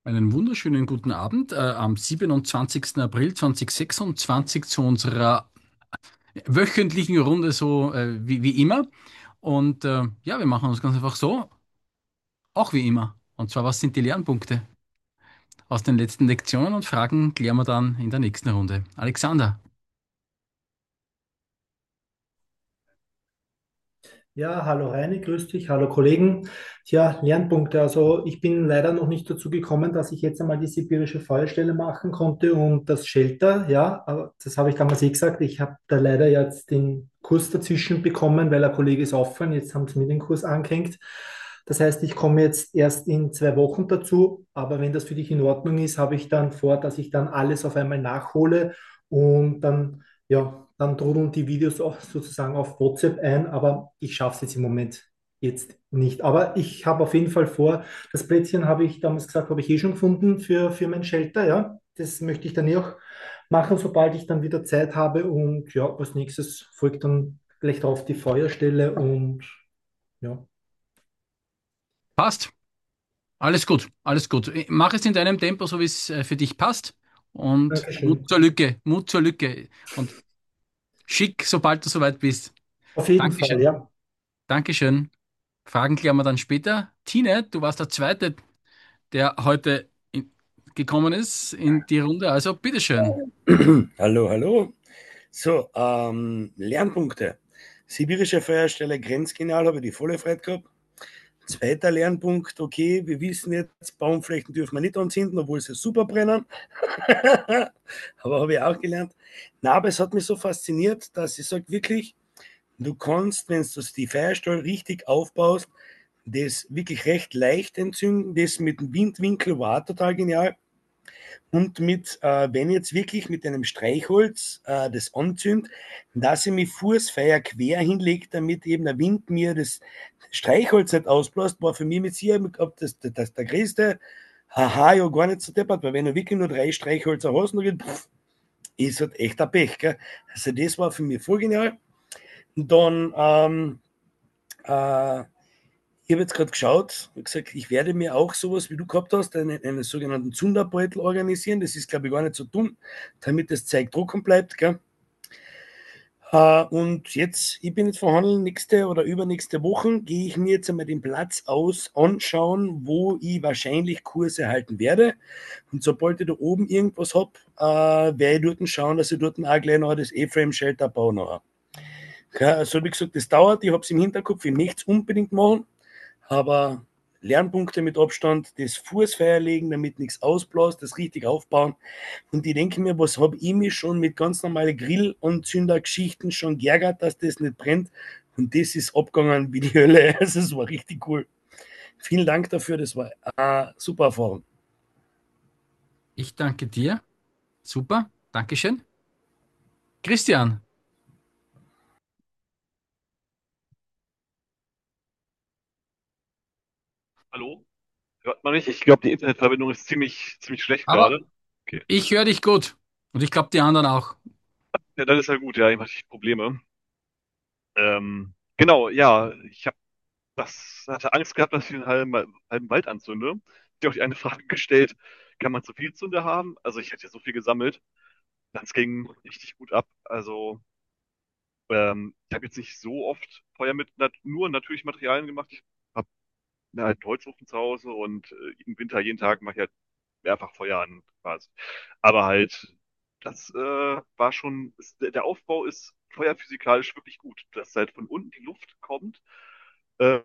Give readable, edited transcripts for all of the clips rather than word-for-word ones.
Einen wunderschönen guten Abend am 27. April 2026 zu unserer wöchentlichen Runde so wie immer. Und ja, wir machen uns ganz einfach so, auch wie immer. Und zwar, was sind die Lernpunkte aus den letzten Lektionen und Fragen klären wir dann in der nächsten Runde. Alexander, Ja, hallo Reini, grüß dich, hallo Kollegen. Tja, Lernpunkte. Also ich bin leider noch nicht dazu gekommen, dass ich jetzt einmal die sibirische Feuerstelle machen konnte und das Shelter. Ja, aber das habe ich damals eh gesagt. Ich habe da leider jetzt den Kurs dazwischen bekommen, weil ein Kollege ist aufgefallen. Jetzt haben sie mir den Kurs angehängt. Das heißt, ich komme jetzt erst in 2 Wochen dazu. Aber wenn das für dich in Ordnung ist, habe ich dann vor, dass ich dann alles auf einmal nachhole und dann ja, dann trudeln die Videos auch sozusagen auf WhatsApp ein, aber ich schaffe es jetzt im Moment jetzt nicht. Aber ich habe auf jeden Fall vor, das Plätzchen habe ich damals gesagt, habe ich eh schon gefunden für mein Shelter, ja. Das möchte ich dann eh auch machen, sobald ich dann wieder Zeit habe. Und ja, als nächstes folgt dann gleich drauf die Feuerstelle und ja, passt. Alles gut, alles gut. Mach es in deinem Tempo, so wie es für dich passt. Und Mut Dankeschön. zur Lücke, Mut zur Lücke. Und schick, sobald du soweit bist. Auf jeden Fall, Dankeschön. ja. Dankeschön. Fragen klären wir dann später. Tine, du warst der Zweite, der heute gekommen ist in die Runde. Also bitteschön. Hallo, hallo. So, Lernpunkte. Sibirische Feuerstelle Grenzgenial, habe ich die volle Freude gehabt. Zweiter Lernpunkt, okay, wir wissen jetzt, Baumflächen dürfen wir nicht anzünden, obwohl sie super brennen. Aber habe ich auch gelernt. Na, aber es hat mich so fasziniert, dass ich sage, wirklich, du kannst, wenn du die Feuerstelle richtig aufbaust, das wirklich recht leicht entzünden. Das mit dem Windwinkel war total genial. Und wenn ich jetzt wirklich mit einem Streichholz das anzünde, dass ich mich vors Feuer quer hinlege, damit eben der Wind mir das Streichholz nicht ausbläst, war für mich mit Sicherheit das der größte Haha, ja gar nicht so deppert, weil wenn du wirklich nur 3 Streichhölzer hast, dann ist halt echt ein Pech. Gell? Also das war für mich voll genial. Und dann ich habe jetzt gerade geschaut und gesagt, ich werde mir auch sowas, wie du gehabt hast, einen sogenannten Zunderbeutel organisieren. Das ist, glaube ich, gar nicht so dumm, damit das Zeug trocken bleibt. Gell? Und jetzt, ich bin jetzt verhandeln, nächste oder übernächste Woche gehe ich mir jetzt einmal den Platz anschauen, wo ich wahrscheinlich Kurse halten werde. Und sobald ich da oben irgendwas habe, werde ich dort schauen, dass ich dort auch gleich noch das E-Frame-Shelter baue. Noch. Ja, also wie gesagt, das dauert, ich habe es im Hinterkopf, ich möchte es unbedingt machen. Aber Lernpunkte mit Abstand, das Fußfeuer legen, damit nichts ausbläst, das richtig aufbauen. Und ich denke mir, was habe ich mir schon mit ganz normalen Grillanzündergeschichten schon geärgert, dass das nicht brennt. Und das ist abgegangen wie die Hölle. Also es war richtig cool. Vielen Dank dafür, das war eine super Erfahrung. Ich danke dir. Super. Dankeschön. Christian, Hallo? Hört man mich? Ich glaube, die Internetverbindung ist ziemlich schlecht aber gerade. Okay. ich höre dich gut. Und ich glaube, die anderen auch. Ja, dann ist ja gut, ja, ich hatte Probleme. Genau, ja, hatte Angst gehabt, dass ich einen halben Wald anzünde. Ich habe auch die eine Frage gestellt, kann man zu viel Zünder haben? Also ich hatte ja so viel gesammelt. Das ging richtig gut ab. Also ich habe jetzt nicht so oft Feuer mit nur natürlichen Materialien gemacht. Ich habe halt einen Holzofen zu Hause und im Winter jeden Tag mache ich halt mehrfach Feuer an quasi. Aber halt, das war schon, der Aufbau ist feuerphysikalisch wirklich gut, dass halt von unten die Luft kommt, dass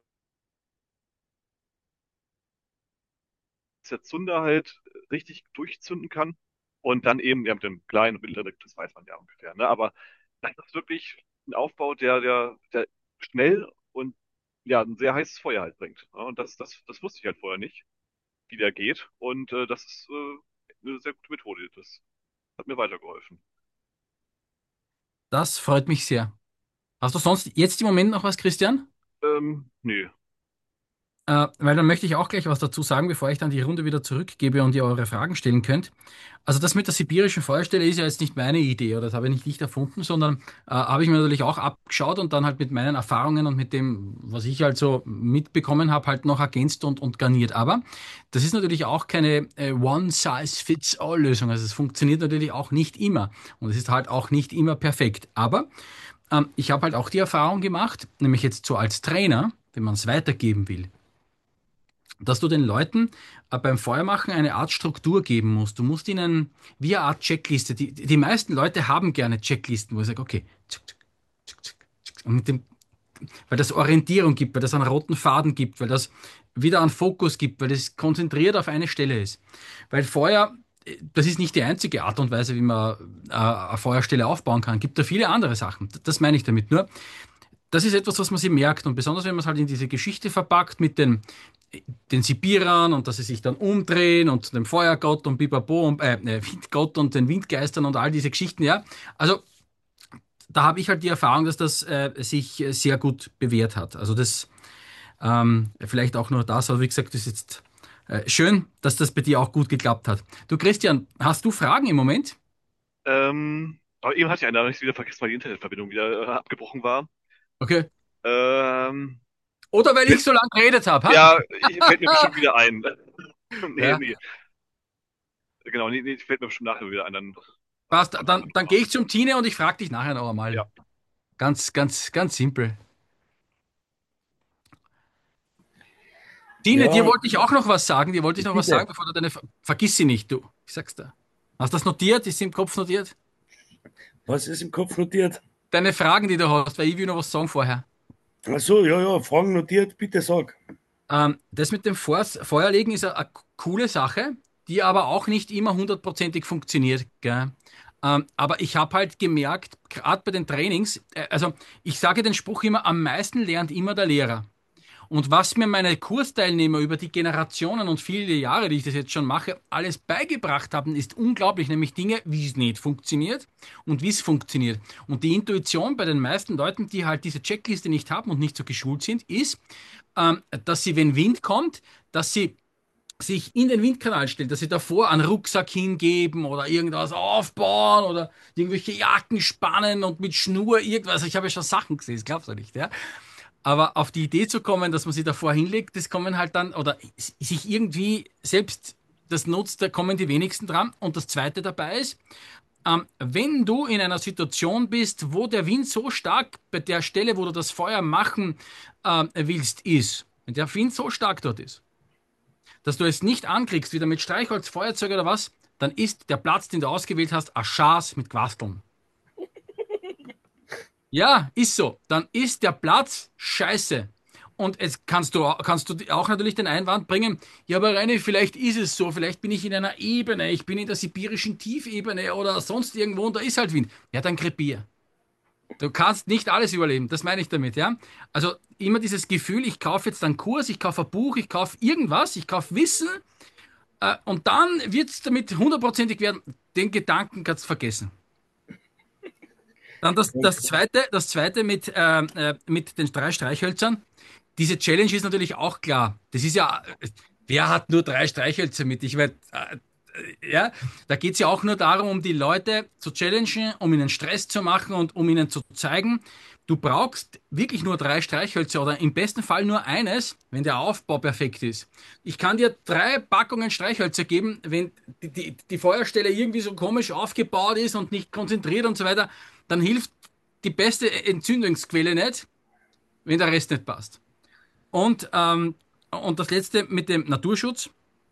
der Zunder halt richtig durchzünden kann und dann eben, ja, mit dem kleinen und mittleren, das weiß man ja ungefähr, ne? Aber das ist wirklich ein Aufbau, der schnell und ja, ein sehr heißes Feuer halt bringt. Ne? Und das wusste ich halt vorher nicht, wie der geht. Und das ist eine sehr gute Methode. Das hat mir weitergeholfen. Das freut mich sehr. Hast du sonst jetzt im Moment noch was, Christian? Nö. Weil dann möchte ich auch gleich was dazu sagen, bevor ich dann die Runde wieder zurückgebe und ihr eure Fragen stellen könnt. Also das mit der sibirischen Feuerstelle ist ja jetzt nicht meine Idee oder das habe ich nicht erfunden, sondern habe ich mir natürlich auch abgeschaut und dann halt mit meinen Erfahrungen und mit dem, was ich halt so mitbekommen habe, halt noch ergänzt und garniert. Aber das ist natürlich auch keine One-Size-Fits-All-Lösung. Also es funktioniert natürlich auch nicht immer und es ist halt auch nicht immer perfekt. Aber ich habe halt auch die Erfahrung gemacht, nämlich jetzt so als Trainer, wenn man es weitergeben will, dass du den Leuten beim Feuermachen eine Art Struktur geben musst. Du musst ihnen wie eine Art Checkliste. Die meisten Leute haben gerne Checklisten, wo ich sage, okay, tsuk, tsuk, tsuk, tsuk, tsuk. Und mit dem, weil das Orientierung gibt, weil das einen roten Faden gibt, weil das wieder einen Fokus gibt, weil das konzentriert auf eine Stelle ist. Weil Feuer, das ist nicht die einzige Art und Weise, wie man eine Feuerstelle aufbauen kann. Gibt da viele andere Sachen. Das meine ich damit. Nur, das ist etwas, was man sich merkt. Und besonders, wenn man es halt in diese Geschichte verpackt mit den Sibirern und dass sie sich dann umdrehen und dem Feuergott und Bibabo und Windgott und den Windgeistern und all diese Geschichten, ja. Also da habe ich halt die Erfahrung, dass das sich sehr gut bewährt hat. Also das vielleicht auch nur das, aber wie gesagt, das ist jetzt schön, dass das bei dir auch gut geklappt hat. Du Christian, hast du Fragen im Moment? Aber eben hatte ich einen, da habe ich wieder vergessen, weil die Internetverbindung wieder abgebrochen war. Okay. Ähm, Oder weil ich fällt- so lange geredet habe, ha? ja, fällt mir bestimmt wieder ein. Nee, Ja, nee. Genau, nee, fällt mir bestimmt nachher wieder ein. Dann passt. mach Dann, einfach dann mal. gehe ich zum Tine und ich frage dich nachher noch einmal. Ja. Ganz, ganz, ganz simpel. Tine, dir Ja, wollte ich auch noch was sagen. Dir wollte ich noch was sagen, bitte. bevor du Vergiss sie nicht, du. Ich sag's dir. Hast du das notiert? Ist sie im Kopf notiert? Was ist im Kopf notiert? Deine Fragen, die du hast, weil ich will noch was sagen vorher. Ach so, ja, ja, Fragen notiert, bitte sag. Das mit dem Feuerlegen ist eine coole Sache, die aber auch nicht immer hundertprozentig funktioniert. Gell? Aber ich habe halt gemerkt, gerade bei den Trainings, also ich sage den Spruch immer, am meisten lernt immer der Lehrer. Und was mir meine Kursteilnehmer über die Generationen und viele Jahre, die ich das jetzt schon mache, alles beigebracht haben, ist unglaublich, nämlich Dinge, wie es nicht funktioniert und wie es funktioniert. Und die Intuition bei den meisten Leuten, die halt diese Checkliste nicht haben und nicht so geschult sind, ist, dass sie, wenn Wind kommt, dass sie sich in den Windkanal stellen, dass sie davor einen Rucksack hingeben oder irgendwas aufbauen oder irgendwelche Jacken spannen und mit Schnur irgendwas. Also ich habe ja schon Sachen gesehen, das glaubst du nicht, ja? Aber auf die Idee zu kommen, dass man sie davor hinlegt, das kommen halt dann, oder sich irgendwie selbst das nutzt, da kommen die wenigsten dran. Und das Zweite dabei ist, wenn du in einer Situation bist, wo der Wind so stark bei der Stelle, wo du das Feuer machen willst, ist, wenn der Wind so stark dort ist, dass du es nicht ankriegst, wieder mit Streichholz, Feuerzeug oder was, dann ist der Platz, den du ausgewählt hast, ein Schaß mit Quasteln. Ja, ist so. Dann ist der Platz scheiße. Und jetzt kannst du auch natürlich den Einwand bringen, ja, aber Reini, vielleicht ist es so, vielleicht bin ich in einer Ebene, ich bin in der sibirischen Tiefebene oder sonst irgendwo und da ist halt Wind. Ja, dann krepier. Du kannst nicht alles überleben, das meine ich damit, ja. Also immer dieses Gefühl, ich kaufe jetzt einen Kurs, ich kaufe ein Buch, ich kaufe irgendwas, ich kaufe Wissen und dann wird es damit hundertprozentig werden. Den Gedanken kannst du vergessen. Dann das zweite mit den drei Streichhölzern. Diese Challenge ist natürlich auch klar. Das ist ja, wer hat nur drei Streichhölzer mit? Ich werde, ja, da geht es ja auch nur darum, um die Leute zu challengen, um ihnen Stress zu machen und um ihnen zu zeigen, du brauchst wirklich nur drei Streichhölzer oder im besten Fall nur eines, wenn der Aufbau perfekt ist. Ich kann dir drei Packungen Streichhölzer geben, wenn die Feuerstelle irgendwie so komisch aufgebaut ist und nicht konzentriert und so weiter, dann hilft die beste Entzündungsquelle nicht, wenn der Rest nicht passt. Und das letzte mit dem Naturschutz.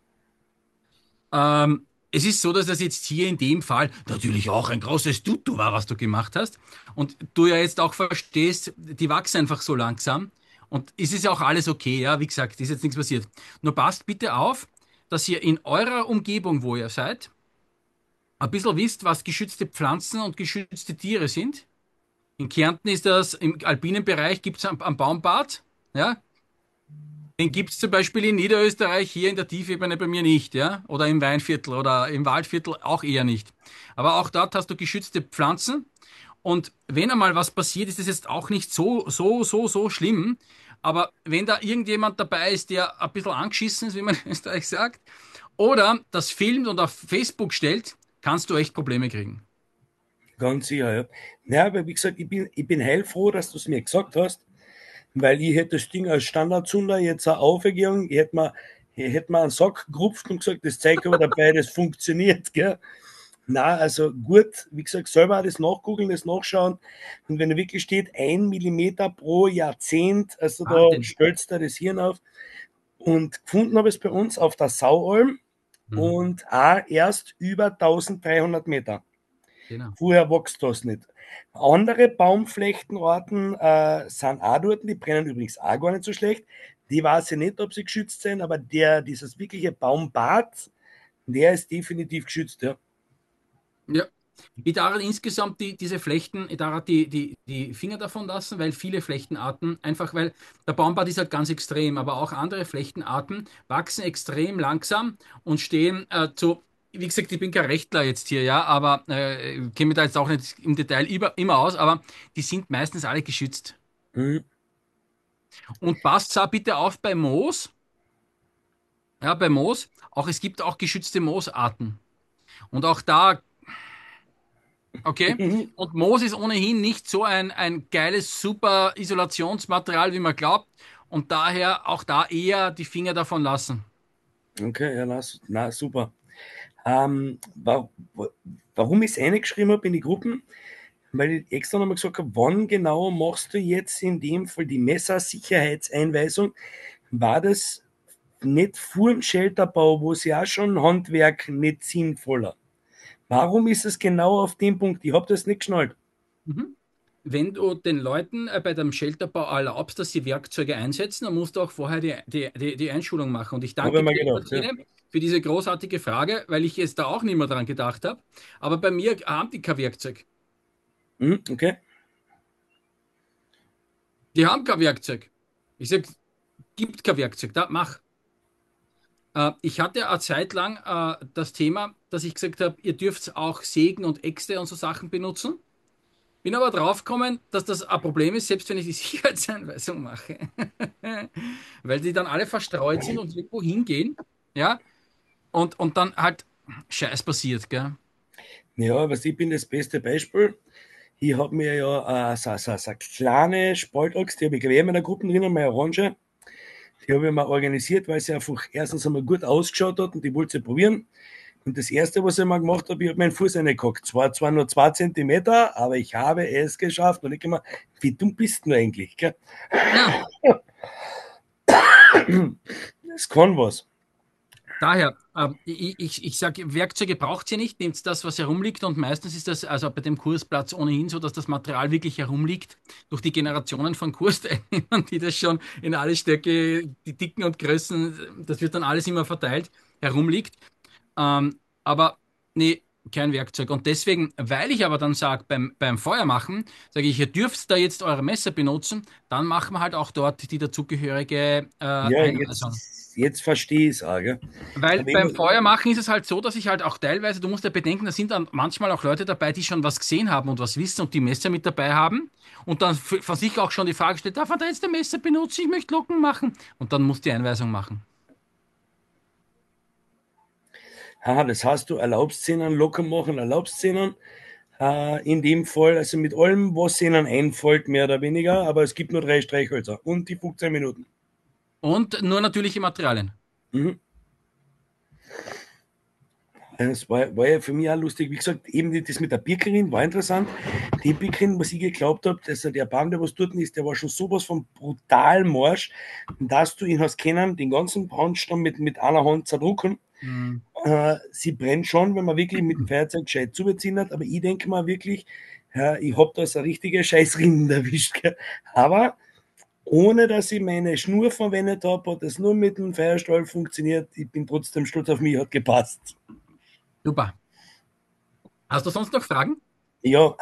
Es ist so, dass das jetzt hier in dem Fall natürlich auch ein großes Tutu war, was du gemacht hast. Und du ja jetzt auch verstehst, die wachsen einfach so langsam. Und es ist ja auch alles okay, ja. Wie gesagt, ist jetzt nichts passiert. Nur passt bitte auf, dass ihr in eurer Umgebung, wo ihr seid, ein bisschen wisst, was geschützte Pflanzen und geschützte Tiere sind. In Kärnten ist das, im alpinen Bereich gibt es am Baumbad, ja. Den gibt es zum Beispiel in Niederösterreich, hier in der Tiefebene bei mir nicht, ja? Oder im Weinviertel oder im Waldviertel auch eher nicht. Aber auch dort hast du geschützte Pflanzen. Und wenn einmal was passiert, ist es jetzt auch nicht so schlimm. Aber wenn da irgendjemand dabei ist, der ein bisschen angeschissen ist, wie man in Österreich sagt, oder das filmt und auf Facebook stellt, kannst du echt Probleme kriegen. Ganz sicher, ja. Ja, aber wie gesagt, ich bin heilfroh, dass du es mir gesagt hast, weil ich hätte das Ding als Standardzünder jetzt auch aufgegeben. Ich hätte mir einen Sack gerupft und gesagt, das zeigt aber dabei, das funktioniert, gell? Na, also gut, wie gesagt, selber auch das nachgoogeln, das nachschauen. Und wenn da wirklich steht, 1 Millimeter pro Jahrzehnt, also da Wahnsinn. stellst du das Hirn auf. Und gefunden habe ich es bei uns auf der Saualm Mhm. und auch erst über 1300 Meter. Genau. Vorher wächst das nicht. Andere Baumflechtenarten sind auch dort, die brennen übrigens auch gar nicht so schlecht. Die weiß ich nicht, ob sie geschützt sind, aber dieses wirkliche Baumbad, der ist definitiv geschützt, ja. Ja. Ich darf insgesamt diese Flechten, ich darf die Finger davon lassen, weil viele Flechtenarten, einfach weil der Baumbart ist halt ganz extrem, aber auch andere Flechtenarten wachsen extrem langsam und stehen wie gesagt, ich bin kein Rechtler jetzt hier, ja, aber kenne mich da jetzt auch nicht im Detail immer aus, aber die sind meistens alle geschützt. Mhm. Und passt auch bitte auf bei Moos, ja, bei Moos, auch es gibt auch geschützte Moosarten. Und auch da. Okay. Und Moos ist ohnehin nicht so ein geiles, super Isolationsmaterial, wie man glaubt. Und daher auch da eher die Finger davon lassen. Okay, ja, na super. Warum ich es reingeschrieben habe in die Gruppen? Weil ich extra nochmal gesagt habe, wann genau machst du jetzt in dem Fall die Messersicherheitseinweisung? War das nicht vor dem Shelterbau, wo sie auch schon Handwerk nicht sinnvoller? Warum ist es genau auf dem Punkt? Ich habe das nicht geschnallt. Mhm. Wenn du den Leuten bei dem Shelterbau erlaubst, dass sie Werkzeuge einsetzen, dann musst du auch vorher die Einschulung machen. Und ich Habe ich danke mir dir, gedacht, ja. Sabine, für diese großartige Frage, weil ich jetzt da auch nicht mehr dran gedacht habe. Aber bei mir haben die kein Werkzeug. Okay. Die haben kein Werkzeug. Ich sage, gibt kein Werkzeug, da mach. Ich hatte eine Zeit lang das Thema, dass ich gesagt habe, ihr dürft auch Sägen und Äxte und so Sachen benutzen. Bin aber draufgekommen, dass das ein Problem ist, selbst wenn ich die Sicherheitseinweisung mache. Weil die dann alle verstreut sind und irgendwo hingehen. Ja, und dann halt Scheiß passiert, gell? Ja, was ich bin das beste Beispiel. Ich habe mir ja so eine kleine Spaltaxt, die habe ich gleich in meiner Gruppe drinnen, meine Orange. Die habe ich mir organisiert, weil sie einfach erstens einmal gut ausgeschaut hat und die wollte sie probieren. Und das Erste, was ich mal gemacht habe, ich habe meinen Fuß reingehackt. Zwar nur 2 Zentimeter, aber ich habe es geschafft. Und ich immer, wie dumm bist du eigentlich? Gell? Ja, Das kann was. daher, ich sage, Werkzeuge braucht ihr nicht, nehmt das, was herumliegt und meistens ist das also bei dem Kursplatz ohnehin so, dass das Material wirklich herumliegt durch die Generationen von Kursteilnehmern, die das schon in alle Stöcke, die Dicken und Größen, das wird dann alles immer verteilt, herumliegt. Aber nee, kein Werkzeug. Und deswegen, weil ich aber dann sage, beim Feuer machen, sage ich, ihr dürft da jetzt eure Messer benutzen, dann machen wir halt auch dort die dazugehörige Ja, Einweisung. jetzt verstehe ich es auch. Gell? Weil Aber beim Feuer machen ist es halt so, dass ich halt auch teilweise, du musst ja bedenken, da sind dann manchmal auch Leute dabei, die schon was gesehen haben und was wissen und die Messer mit dabei haben und dann von sich auch schon die Frage stellt, darf er da jetzt ein Messer benutzen? Ich möchte Locken machen. Und dann musst du die Einweisung machen. haha, das heißt, du erlaubst ihnen locker machen, erlaubst ihnen in dem Fall, also mit allem, was ihnen einfällt, mehr oder weniger, aber es gibt nur 3 Streichhölzer und die 15 Minuten. Und nur natürliche Materialien. Mhm. Das war ja für mich auch lustig. Wie gesagt, eben das mit der Birkerin war interessant. Die Birkerin, was ich geglaubt habe, dass der Baum, der was dort ist, der war schon sowas von brutal morsch, dass du ihn hast können, den ganzen Brandstamm mit einer Hand zerdrücken. Hm. Sie brennt schon, wenn man wirklich mit dem Feuerzeug gescheit zubeziehen hat, aber ich denke mal wirklich, ja, ich habe da so eine richtige Scheißrinden erwischt. Gell? Aber ohne dass ich meine Schnur verwendet habe, hat das nur mit dem Feuerstahl funktioniert. Ich bin trotzdem stolz auf mich, hat gepasst. Super. Hast du sonst noch Fragen? Ja,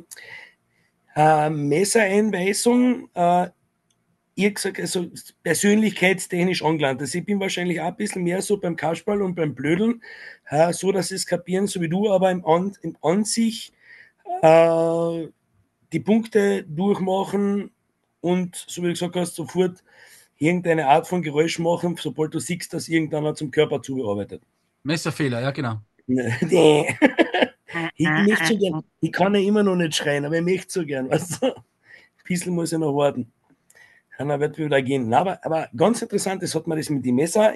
Messereinweisung, ich gesagt, also persönlichkeitstechnisch angelangt. Also ich bin wahrscheinlich auch ein bisschen mehr so beim Kasperl und beim Blödeln, so dass sie es kapieren, so wie du, aber im An sich äh, die Punkte durchmachen und, so wie du gesagt hast, sofort irgendeine Art von Geräusch machen, sobald du siehst, dass irgendeiner zum Körper zubearbeitet. Messerfehler, ja, genau. Nee. Ich möchte so gern, ich kann ja immer noch nicht schreien, aber ich möchte so gern. Weißt du? Ein bisschen muss ich noch warten. Dann wird wieder gehen. Na, aber ganz interessant, das hat mir das mit dem Messer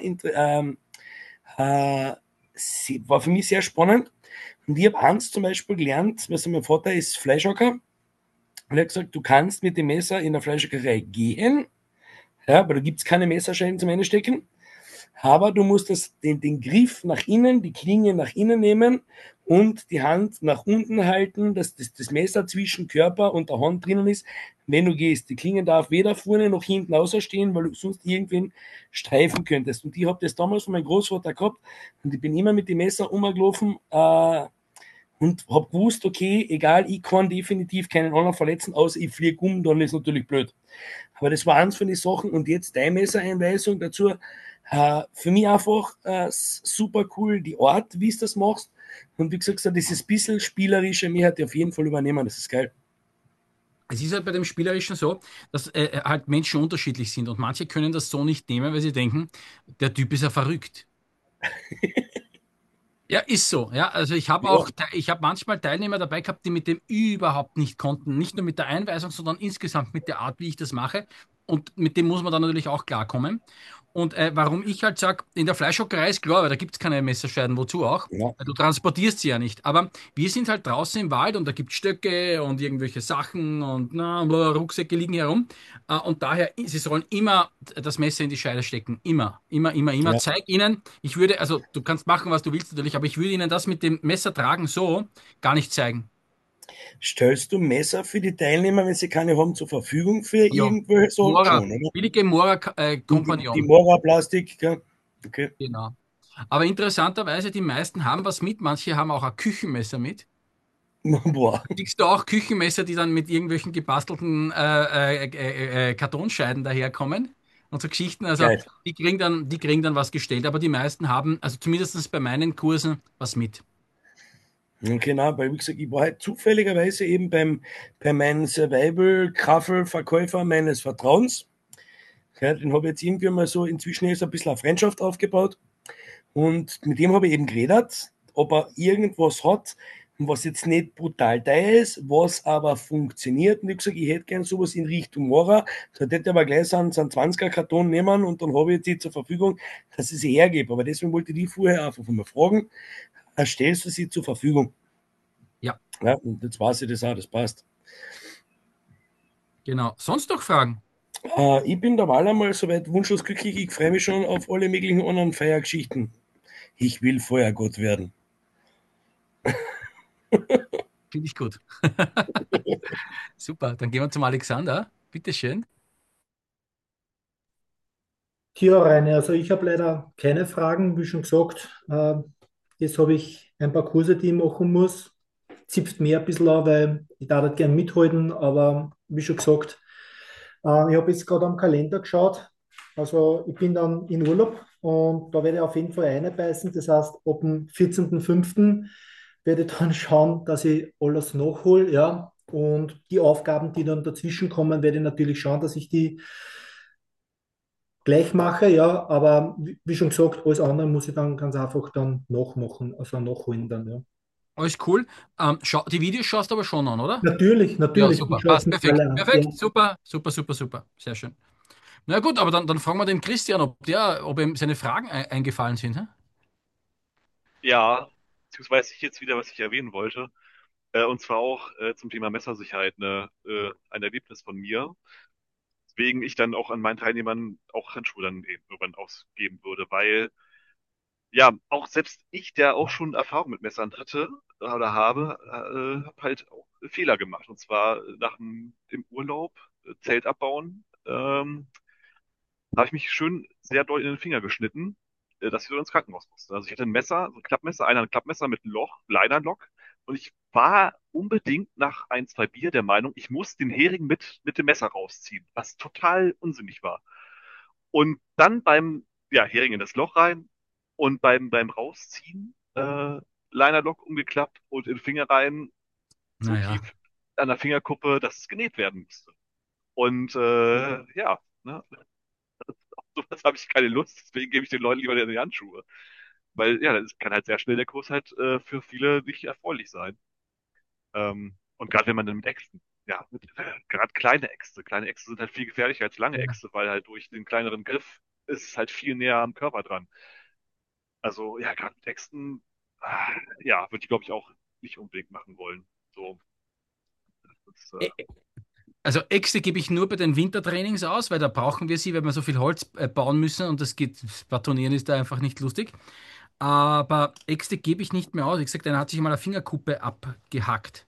äh, war für mich sehr spannend. Und ich habe eins zum Beispiel gelernt, also mein Vater ist Fleischhacker, und er hat gesagt, du kannst mit dem Messer in der Fleischhackerei gehen, ja, aber da gibt es keine Messerscheiben zum Einstecken. Aber du musst den Griff nach innen, die Klinge nach innen nehmen und die Hand nach unten halten, dass das Messer zwischen Körper und der Hand drinnen ist, wenn du gehst. Die Klinge darf weder vorne noch hinten außerstehen, weil du sonst irgendwen streifen könntest. Und ich habe das damals von meinem Großvater gehabt und ich bin immer mit dem Messer umgelaufen und habe gewusst, okay, egal, ich kann definitiv keinen anderen verletzen, außer ich fliege um, dann ist natürlich blöd. Aber das war eins von den Sachen. Und jetzt deine Messereinweisung dazu. Für mich einfach super cool, die Art, wie du das machst. Und wie gesagt, so dieses bisschen spielerische, mir hat die auf jeden Fall übernehmen. Das ist geil. Es ist halt bei dem Spielerischen so, dass halt Menschen unterschiedlich sind und manche können das so nicht nehmen, weil sie denken, der Typ ist ja verrückt. Ja, ist so. Ja, also Ja, ich habe manchmal Teilnehmer dabei gehabt, die mit dem überhaupt nicht konnten. Nicht nur mit der Einweisung, sondern insgesamt mit der Art, wie ich das mache. Und mit dem muss man dann natürlich auch klarkommen. Und warum ich halt sage, in der Fleischhockerei ist klar, weil da gibt es keine Messerscheiden, wozu auch? ja, Weil du transportierst sie ja nicht. Aber wir sind halt draußen im Wald und da gibt es Stöcke und irgendwelche Sachen und Rucksäcke liegen herum. Und daher, sie sollen immer das Messer in die Scheide stecken. Immer, immer, immer, immer. ja. Zeig ihnen, ich würde, also du kannst machen, was du willst natürlich, aber ich würde ihnen das mit dem Messer tragen so gar nicht zeigen. Stellst du Messer für die Teilnehmer, wenn sie keine haben, zur Verfügung für Ja. irgendwelche Sachen Mora, schon, oder? billige Mora Die Kompagnon. Mora-Plastik, gell? Okay. Genau. Aber interessanterweise, die meisten haben was mit, manche haben auch ein Küchenmesser mit. Boah, Siehst du auch Küchenmesser, die dann mit irgendwelchen gebastelten Kartonscheiben daherkommen und so Geschichten. Also geil. die kriegen dann was gestellt, aber die meisten haben, also zumindest bei meinen Kursen, was mit. Genau, weil wie gesagt, ich war halt zufälligerweise eben bei meinem Survival-Kraffel-Verkäufer meines Vertrauens. Ja, den habe ich jetzt irgendwie mal so, inzwischen ist ein bisschen eine Freundschaft aufgebaut. Und mit dem habe ich eben geredet, ob er irgendwas hat, was jetzt nicht brutal teuer ist, was aber funktioniert. Und ich habe gesagt, ich hätte gern sowas in Richtung Mora. Da hätte ich aber gleich so einen 20er Karton nehmen und dann habe ich die zur Verfügung, dass ich sie hergebe. Aber deswegen wollte ich die vorher einfach von mir fragen, stellst du sie zur Verfügung? Ja, Ja, und jetzt weiß ich das auch, das passt. genau. Sonst noch Fragen? Ich bin derweil einmal soweit wunschlos glücklich. Ich freue mich schon auf alle möglichen anderen Feiergeschichten. Ich will Feuergott werden. Finde ich gut. Super, dann gehen wir zum Alexander. Bitteschön. Tja, Reine, also ich habe leider keine Fragen, wie schon gesagt. Jetzt habe ich ein paar Kurse, die ich machen muss. Zipft mir ein bisschen an, weil ich da nicht gern mithalten, aber wie schon gesagt, ich habe jetzt gerade am Kalender geschaut. Also ich bin dann in Urlaub und da werde ich auf jeden Fall einbeißen. Das heißt, ab dem 14.05. werde ich dann schauen, dass ich alles nachhole, ja. Und die Aufgaben, die dann dazwischen kommen, werde ich natürlich schauen, dass ich die gleich mache, ja. Aber wie schon gesagt, alles andere muss ich dann ganz einfach dann nachmachen, also nachholen dann, ja. Alles cool. Die Videos schaust du aber schon an, oder? Natürlich, Ja, natürlich, ich super. schaue es Passt. mir alle Perfekt. an. Ja. Perfekt. Super. Super, super, super. Sehr schön. Na gut, aber dann fragen wir den Christian, ob ihm seine Fragen eingefallen sind. Hä? Ja, beziehungsweise weiß ich jetzt wieder, was ich erwähnen wollte. Und zwar auch zum Thema Messersicherheit ein Erlebnis von mir, weswegen ich dann auch an meinen Teilnehmern auch Handschuhe dann eben irgendwann ausgeben würde, weil ja, auch selbst ich, der auch schon Erfahrung mit Messern hatte oder habe, habe halt auch Fehler gemacht. Und zwar nach dem Urlaub, Zelt abbauen, habe ich mich schön sehr doll in den Finger geschnitten, dass ich so ins Krankenhaus musste. Also ich hatte ein Messer, so ein Klappmesser, ein Klappmesser mit Loch, Linerlock. Und ich war unbedingt nach ein, zwei Bier der Meinung, ich muss den Hering mit dem Messer rausziehen, was total unsinnig war. Und dann ja, Hering in das Loch rein und beim Rausziehen, Linerlock umgeklappt und in den Finger rein, so Naja. tief an der Fingerkuppe, dass es genäht werden musste. Und ja, ne, auf sowas habe ich keine Lust, deswegen gebe ich den Leuten lieber die Handschuhe. Weil ja, das kann halt sehr schnell der Kurs halt für viele nicht erfreulich sein. Und gerade wenn man dann mit Äxten, ja, gerade kleine Äxte sind halt viel gefährlicher als lange Ja. Äxte, weil halt durch den kleineren Griff ist es halt viel näher am Körper dran. Also ja, gerade mit Äxten, ja, würde ich glaube ich auch nicht unbedingt machen wollen. So, das, Also Äxte gebe ich nur bei den Wintertrainings aus, weil da brauchen wir sie, weil wir so viel Holz bauen müssen und das Batonieren ist da einfach nicht lustig. Aber Äxte gebe ich nicht mehr aus. Wie gesagt, einer hat sich mal eine Fingerkuppe abgehackt.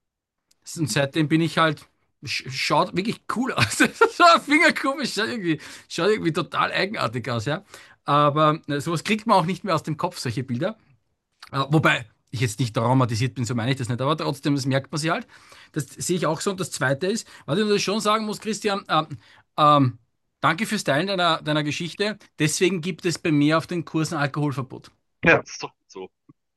Und seitdem bin ich halt, schaut wirklich cool aus. So eine Fingerkuppe schaut irgendwie total eigenartig aus, ja. Aber sowas kriegt man auch nicht mehr aus dem Kopf, solche Bilder. Wobei ich jetzt nicht traumatisiert bin, so meine ich das nicht, aber trotzdem, das merkt man sich halt. Das sehe ich auch so. Und das Zweite ist, was ich natürlich schon sagen muss, Christian, ähm, danke fürs Teilen deiner Geschichte. Deswegen gibt es bei mir auf den Kursen Alkoholverbot. ja, das ist doch gut so.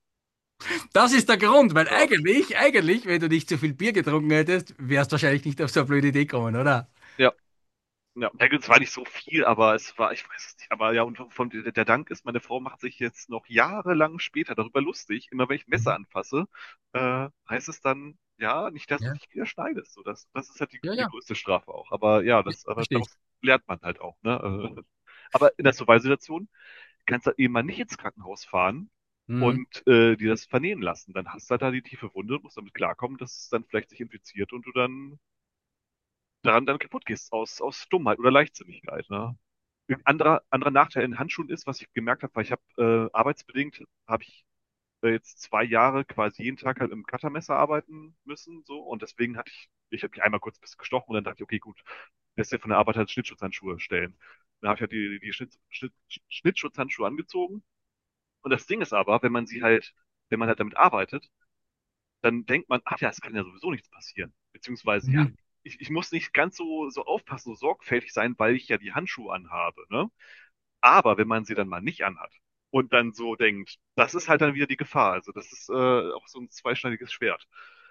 Das ist der Grund, weil Ja. eigentlich, wenn du nicht zu viel Bier getrunken hättest, wärst du wahrscheinlich nicht auf so eine blöde Idee gekommen, oder? Ja, ja, ja, gut, es war nicht so viel, aber es war, ich weiß es nicht, aber ja, und der Dank ist, meine Frau macht sich jetzt noch jahrelang später darüber lustig. Immer wenn ich Messer Mhm. anfasse, heißt es dann, ja, nicht, dass du Ja, dich wieder schneidest. So, das ist halt ja, die ja, größte Strafe auch. Aber ja, aber verstehe ich. daraus lernt man halt auch, ne? Aber in der Survival-Situation kannst du eben mal nicht ins Krankenhaus fahren Mhm. und dir das vernähen lassen. Dann hast du halt da die tiefe Wunde, musst damit klarkommen, dass es dann vielleicht sich infiziert und du dann daran dann kaputt gehst aus Dummheit oder Leichtsinnigkeit. Ne? Ein anderer Nachteil in Handschuhen ist, was ich gemerkt habe, weil ich habe arbeitsbedingt habe ich jetzt 2 Jahre quasi jeden Tag halt im Cuttermesser arbeiten müssen, so und deswegen ich habe mich einmal kurz ein bisschen gestochen und dann dachte ich, okay, gut, lässt dir von der Arbeit halt Schnittschutzhandschuhe stellen. Dann habe ich halt die Schnittschutzhandschuhe angezogen und das Ding ist aber, wenn man halt damit arbeitet, dann denkt man, ach ja, es kann ja sowieso nichts passieren. Beziehungsweise, ja, Mhm. ich muss nicht ganz so aufpassen, so sorgfältig sein, weil ich ja die Handschuhe anhabe, ne? Aber wenn man sie dann mal nicht anhat und dann so denkt, das ist halt dann wieder die Gefahr. Also das ist auch so ein zweischneidiges Schwert.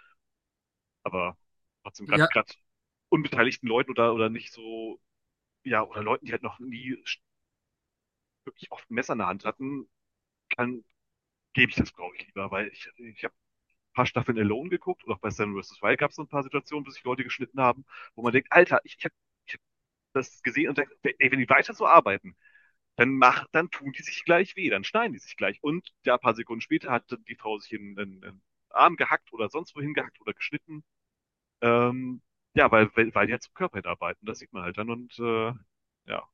Aber trotzdem Ja, gerade unbeteiligten Leuten oder nicht so, ja, oder Leuten, die halt noch nie wirklich oft ein Messer in der Hand hatten, kann, gebe ich das, glaube ich, lieber, weil ich habe paar Staffeln Alone geguckt und auch bei Seven vs. Wild gab es so ein paar Situationen, wo sich Leute geschnitten haben, wo man denkt, Alter, ich hab das gesehen und denke, ey, wenn die weiter so arbeiten, dann tun die sich gleich weh, dann schneiden die sich gleich. Und ja, ein paar Sekunden später hat die Frau sich in den Arm gehackt oder sonst wohin gehackt oder geschnitten. Ähm, ja, weil die halt zum Körper arbeiten. Das sieht man halt dann und ja,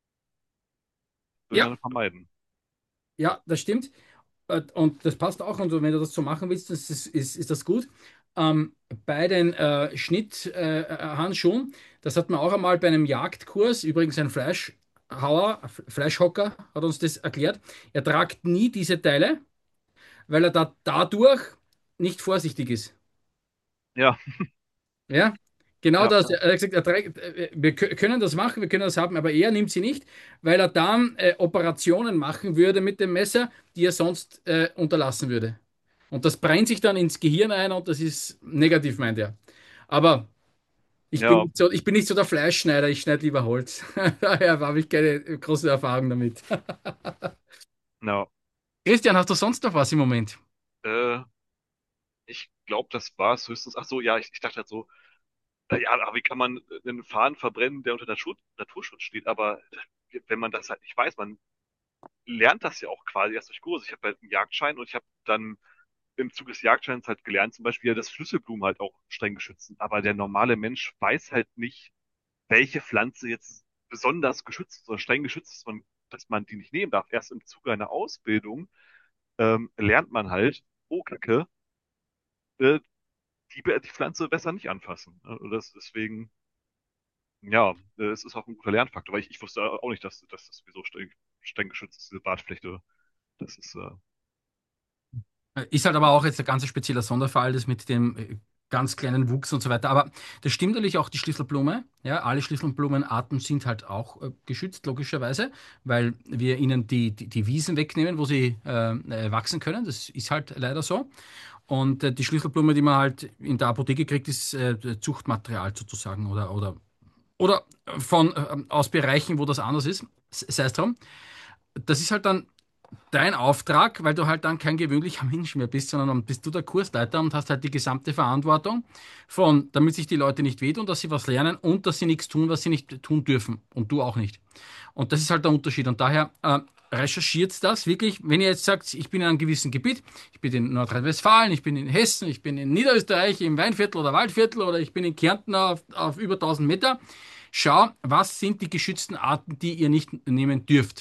will ja, man vermeiden. ja, das stimmt. Und das passt auch. Und wenn du das so machen willst, ist das gut. Ähm, bei den Schnitthandschuhen, das hat man auch einmal bei einem Jagdkurs, übrigens ein Fleischhocker hat uns das erklärt. Er tragt nie diese Teile, weil er dadurch nicht vorsichtig ist. Ja, Ja, genau ja, das. Er hat gesagt, wir können das machen, wir können das haben, aber er nimmt sie nicht, weil er dann Operationen machen würde mit dem Messer, die er sonst unterlassen würde. Und das brennt sich dann ins Gehirn ein und das ist negativ, meint er. Aber ja, ich bin nicht so der Fleischschneider, ich schneide lieber Holz. Daher habe ich keine große Erfahrung damit. ja. Christian, hast du sonst noch was im Moment? Äh, Ich glaube, das war es höchstens. Ach so, ja, ich dachte halt so, ja, aber wie kann man einen Fahnen verbrennen, der unter Naturschutz steht? Aber wenn man das halt nicht weiß, man lernt das ja auch quasi erst durch Kurse. Ich habe halt einen Jagdschein und ich habe dann im Zuge des Jagdscheins halt gelernt, zum Beispiel, ja, dass Schlüsselblumen halt auch streng geschützt sind. Aber der normale Mensch weiß halt nicht, welche Pflanze jetzt besonders geschützt oder streng geschützt ist, dass man die nicht nehmen darf. Erst im Zuge einer Ausbildung lernt man halt, oh Kacke, äh, die Pflanze besser nicht anfassen. Deswegen, ja, es ist auch ein guter Lernfaktor, weil ich wusste auch nicht, dass das sowieso streng geschützt ist, diese Bartflechte. Das ist, Ist halt aber auch jetzt ein ganz spezieller Sonderfall, das mit dem ganz kleinen Wuchs und so weiter. Aber das stimmt natürlich auch die Schlüsselblume. Ja, alle Schlüsselblumenarten sind halt auch geschützt, logischerweise, weil wir ihnen die Wiesen wegnehmen, wo sie wachsen können. Das ist halt leider so. Und die Schlüsselblume, die man halt in der Apotheke kriegt, ist Zuchtmaterial sozusagen oder oder von aus Bereichen, wo das anders ist, sei es drum. Das ist halt dann dein Auftrag, weil du halt dann kein gewöhnlicher Mensch mehr bist, sondern dann bist du der Kursleiter und hast halt die gesamte Verantwortung von, damit sich die Leute nicht wehtun, dass sie was lernen und dass sie nichts tun, was sie nicht tun dürfen. Und du auch nicht. Und das ist halt der Unterschied. Und daher recherchiert das wirklich, wenn ihr jetzt sagt, ich bin in einem gewissen Gebiet, ich bin in Nordrhein-Westfalen, ich bin in Hessen, ich bin in Niederösterreich im Weinviertel oder Waldviertel oder ich bin in Kärnten auf über 1000 Meter. Schau, was sind die geschützten Arten, die ihr nicht nehmen dürft.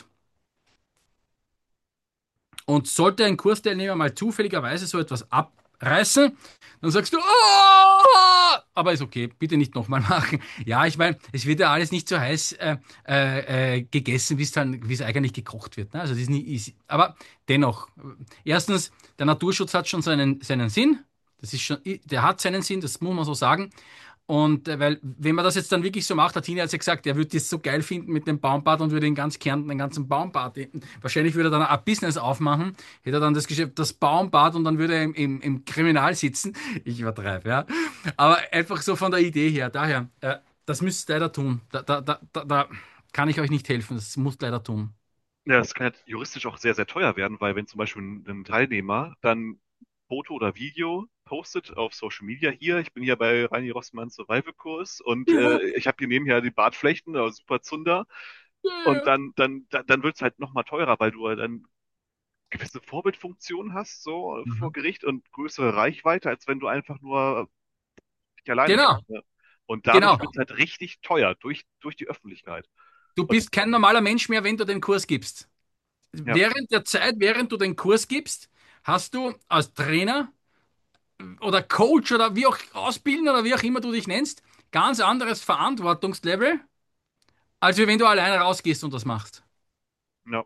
Und sollte ein Kursteilnehmer mal zufälligerweise so etwas abreißen, dann sagst du, oh! Aber ist okay, bitte nicht nochmal machen. Ja, ich meine, es wird ja alles nicht so heiß gegessen, wie es eigentlich gekocht wird. Ne? Also das ist nicht easy. Aber dennoch, erstens, der Naturschutz hat schon seinen Sinn. Das ist schon, der hat seinen Sinn, das muss man so sagen. Und weil, wenn man das jetzt dann wirklich so macht, der Tini hat ja gesagt, er würde das so geil finden mit dem Baumbad und würde in ganz Kärnten den ganzen Baumbad. Wahrscheinlich würde er dann ein Business aufmachen, hätte er dann das Geschäft, das Baumbad und dann würde er im Kriminal sitzen. Ich übertreibe, ja. Aber einfach so von der Idee her, daher, das müsst ihr leider tun. Da kann ich euch nicht helfen, das muss leider tun. Ja, das kann halt juristisch auch sehr, sehr teuer werden, weil wenn zum Beispiel ein Teilnehmer dann Foto oder Video postet auf Social Media hier, ich bin hier bei Reini Rossmanns Survival-Kurs und Ja, ich habe hier nebenher die Bartflechten, super Zunder und ja. dann wird es halt nochmal teurer, weil du dann gewisse Vorbildfunktion hast, so vor Mhm. Gericht und größere Reichweite, als wenn du einfach nur dich alleine Genau, machst. Ne? Und genau. dadurch wird es halt richtig teuer durch die Öffentlichkeit. Du Und bist kein normaler Mensch mehr, wenn du den Kurs gibst. ja, Während der Zeit, während du den Kurs gibst, hast du als Trainer oder Coach oder wie auch ausbilden oder wie auch immer du dich nennst, ganz anderes Verantwortungslevel, als wenn du alleine rausgehst und das machst. ja.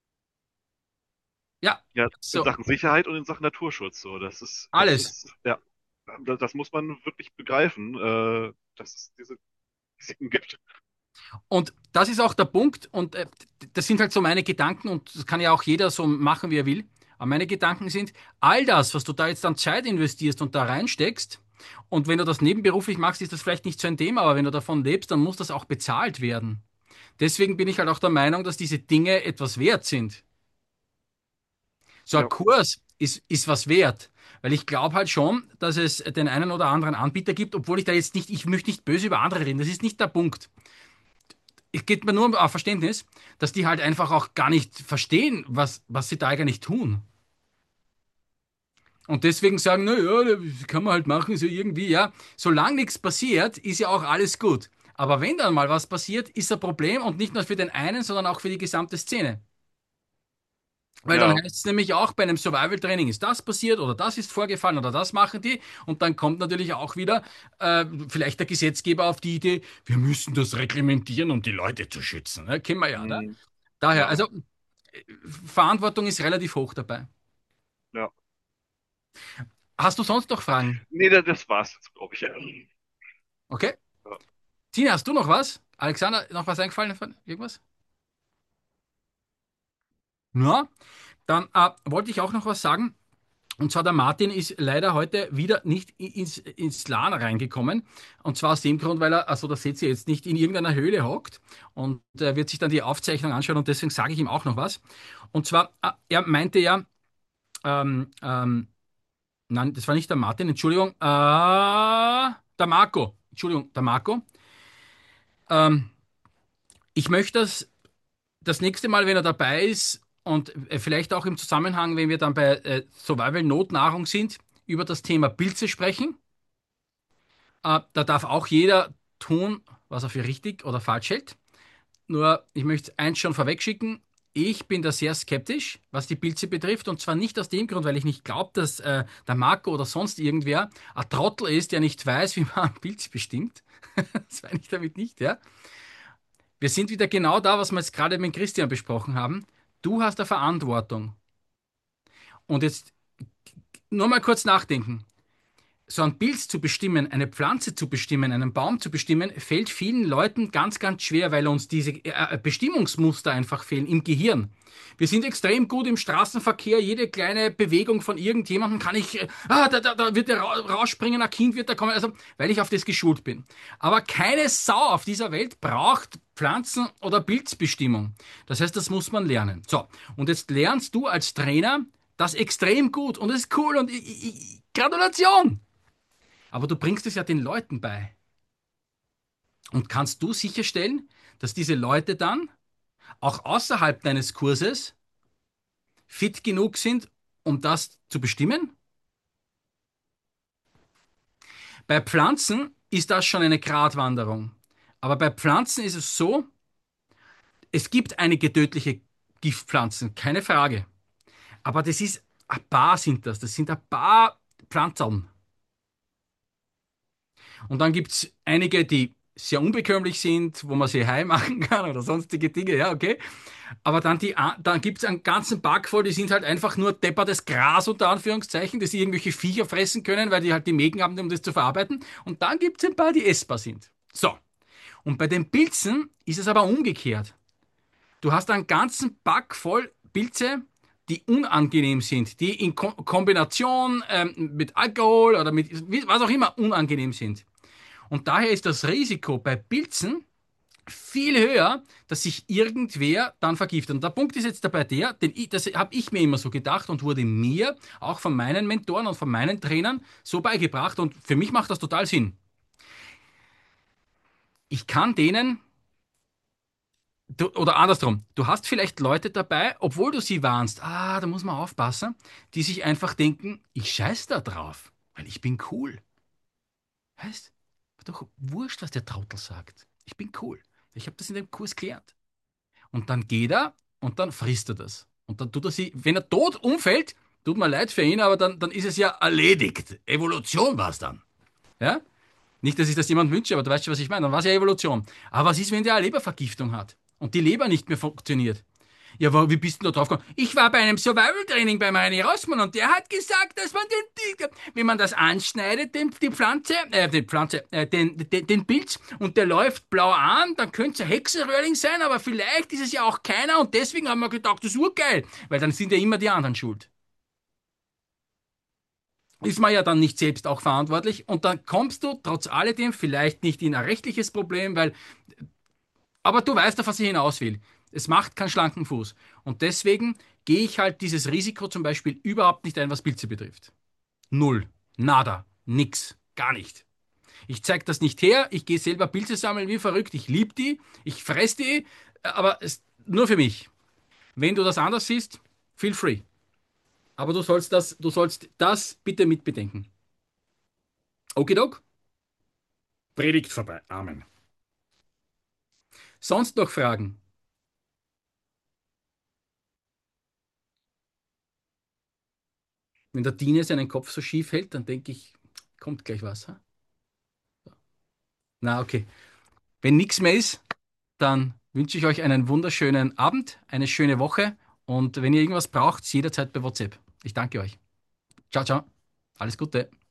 Ja, Ja, in so, Sachen Sicherheit und in Sachen Naturschutz. So, alles. ja, das muss man wirklich begreifen, dass es diese Risiken gibt. Und das ist auch der Punkt und das sind halt so meine Gedanken und das kann ja auch jeder so machen, wie er will. Aber meine Gedanken sind, all das, was du da jetzt an Zeit investierst und da reinsteckst, und wenn du das nebenberuflich machst, ist das vielleicht nicht so ein Thema, aber wenn du davon lebst, dann muss das auch bezahlt werden. Deswegen bin ich halt auch der Meinung, dass diese Dinge etwas wert sind. So ein Ja, Kurs ist was wert. Weil ich glaube halt schon, dass es den einen oder anderen Anbieter gibt, obwohl ich da jetzt nicht, ich möchte nicht böse über andere reden. Das ist nicht der Punkt. Es geht mir nur um Verständnis, dass die halt einfach auch gar nicht verstehen, was sie da eigentlich tun. Und deswegen sagen, na ja, das kann man halt machen, so irgendwie, ja. Solange nichts passiert, ist ja auch alles gut. Aber wenn dann mal was passiert, ist ein Problem und nicht nur für den einen, sondern auch für die gesamte Szene. Weil dann ja, heißt es nämlich auch bei einem Survival-Training ist das passiert oder das ist vorgefallen oder das machen die. Und dann kommt natürlich auch wieder vielleicht der Gesetzgeber auf die Idee, wir müssen das reglementieren, um die Leute zu schützen. Ne? Kennen wir ja, ne? hm, Daher, ja, also Verantwortung ist relativ hoch dabei. ja. Hast du sonst noch Fragen? Nee, das war's jetzt, glaube ich. Ja. Okay. Ja. Tina, hast du noch was? Alexander, noch was eingefallen von irgendwas? Ja, dann wollte ich auch noch was sagen. Und zwar der Martin ist leider heute wieder nicht ins LAN reingekommen. Und zwar aus dem Grund, weil er, also das seht ihr jetzt nicht, in irgendeiner Höhle hockt. Und er wird sich dann die Aufzeichnung anschauen und deswegen sage ich ihm auch noch was. Und zwar, er meinte ja, ähm, nein, das war nicht der Martin, Entschuldigung, der Marco. Entschuldigung, der Marco. Ähm, ich möchte das nächste Mal, wenn er dabei ist und vielleicht auch im Zusammenhang, wenn wir dann bei Survival-Notnahrung sind, über das Thema Pilze sprechen. Da darf auch jeder tun, was er für richtig oder falsch hält. Nur, ich möchte eins schon vorweg schicken. Ich bin da sehr skeptisch, was die Pilze betrifft. Und zwar nicht aus dem Grund, weil ich nicht glaube, dass der Marco oder sonst irgendwer ein Trottel ist, der nicht weiß, wie man einen Pilz bestimmt. Das meine ich damit nicht, ja. Wir sind wieder genau da, was wir jetzt gerade mit Christian besprochen haben. Du hast eine Verantwortung. Und jetzt nur mal kurz nachdenken. so ein Pilz zu bestimmen, eine Pflanze zu bestimmen, einen Baum zu bestimmen, fällt vielen Leuten ganz, ganz schwer, weil uns diese Bestimmungsmuster einfach fehlen im Gehirn. Wir sind extrem gut im Straßenverkehr. Jede kleine Bewegung von irgendjemandem kann ich, da wird er rausspringen, ein Kind wird da kommen, also, weil ich auf das geschult bin. Aber keine Sau auf dieser Welt braucht Pflanzen- oder Pilzbestimmung. Das heißt, das muss man lernen. So, und jetzt lernst du als Trainer das extrem gut und das ist cool und Gratulation! Aber du bringst es ja den Leuten bei. Und kannst du sicherstellen, dass diese Leute dann auch außerhalb deines Kurses fit genug sind, um das zu bestimmen? Bei Pflanzen ist das schon eine Gratwanderung. Aber bei Pflanzen ist es so, es gibt einige tödliche Giftpflanzen, keine Frage. Aber das ist, ein paar sind das. Das sind ein paar Pflanzen. Und dann gibt es einige, die sehr unbekömmlich sind, wo man sie heim machen kann oder sonstige Dinge, ja, okay. Aber dann gibt es einen ganzen Pack voll, die sind halt einfach nur deppertes Gras unter Anführungszeichen, das irgendwelche Viecher fressen können, weil die halt die Mägen haben, um das zu verarbeiten. Und dann gibt es ein paar, die essbar sind. So. Und bei den Pilzen ist es aber umgekehrt. Du hast einen ganzen Pack voll Pilze, die unangenehm sind, die in Kombination mit Alkohol oder mit was auch immer unangenehm sind. Und daher ist das Risiko bei Pilzen viel höher, dass sich irgendwer dann vergiftet. Und der Punkt ist jetzt dabei der, das habe ich mir immer so gedacht und wurde mir auch von meinen Mentoren und von meinen Trainern so beigebracht. Und für mich macht das total Sinn. Ich kann denen, oder andersrum, du hast vielleicht Leute dabei, obwohl du sie warnst, da muss man aufpassen, die sich einfach denken, ich scheiß da drauf, weil ich bin cool. Heißt, doch wurscht, was der Trottel sagt. Ich bin cool. Ich habe das in dem Kurs gelernt. Und dann geht er und dann frisst er das. Und dann tut er sie, wenn er tot umfällt, tut mir leid für ihn, aber dann ist es ja erledigt. Evolution war es dann. Ja? Nicht, dass ich das jemand wünsche, aber du weißt schon, was ich meine. Dann war es ja Evolution. Aber was ist, wenn der eine Lebervergiftung hat und die Leber nicht mehr funktioniert? Ja, aber wie bist du da drauf gekommen? Ich war bei einem Survival-Training bei Reini Rossmann und der hat gesagt, dass man wenn man das anschneidet, den Pilz und der läuft blau an, dann könnte es ein Hexenröhrling sein, aber vielleicht ist es ja auch keiner und deswegen haben wir gedacht, das ist urgeil, weil dann sind ja immer die anderen schuld. Ist man ja dann nicht selbst auch verantwortlich und dann kommst du trotz alledem vielleicht nicht in ein rechtliches Problem, weil aber du weißt, auf was ich hinaus will. Es macht keinen schlanken Fuß. Und deswegen gehe ich halt dieses Risiko zum Beispiel überhaupt nicht ein, was Pilze betrifft. Null. Nada. Nix. Gar nicht. Ich zeige das nicht her. Ich gehe selber Pilze sammeln wie verrückt. Ich liebe die. Ich fress die. Aber nur für mich. Wenn du das anders siehst, feel free. Aber du sollst das bitte mitbedenken. Okidok? Predigt vorbei. Amen. Sonst noch Fragen? Wenn der Diener seinen Kopf so schief hält, dann denke ich, kommt gleich was. Ha? Na, okay. Wenn nichts mehr ist, dann wünsche ich euch einen wunderschönen Abend, eine schöne Woche und wenn ihr irgendwas braucht, jederzeit bei WhatsApp. Ich danke euch. Ciao, ciao. Alles Gute.